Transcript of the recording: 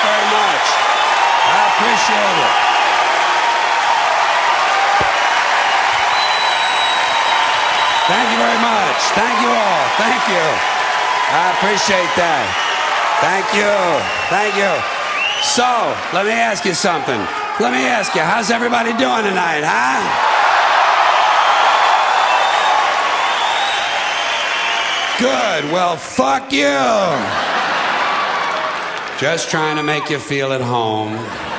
very much. I appreciate it. Thank you very much. Thank you all. Thank you. I appreciate that. Thank you. Thank you. So, let me ask you something. Let me ask you, how's everybody doing tonight, huh? Good. Well, fuck you. Just trying to make you feel at home.